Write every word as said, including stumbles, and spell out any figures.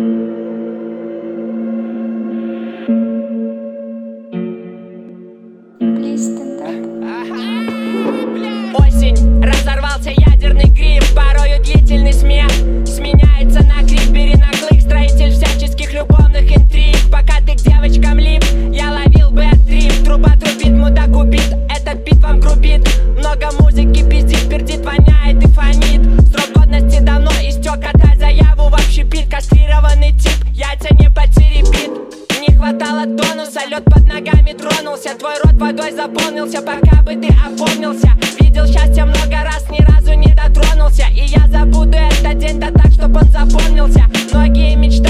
Осень, разорвался ядерный гриб, порою длительный смех сменяется на крик, перенаклык, строитель всяческих любовных интриг. Пока ты к девочкам лип, я ловил бэт-трип. Труба трубит, мудак убит, этот бит вам грубит. Много музыки пиздит, пердит, воняет и фонит. Срок годности давно истек, отдай заяву в общепит. Кастрированный тип, яйца не потеребит. Не хватало тонуса, лед под ногами тронулся. Твой рот водой заполнился, пока бы ты опомнился. Видел счастье много раз, ни разу не дотронулся. И я забуду этот день, да так, чтоб он запомнился. Многие мечты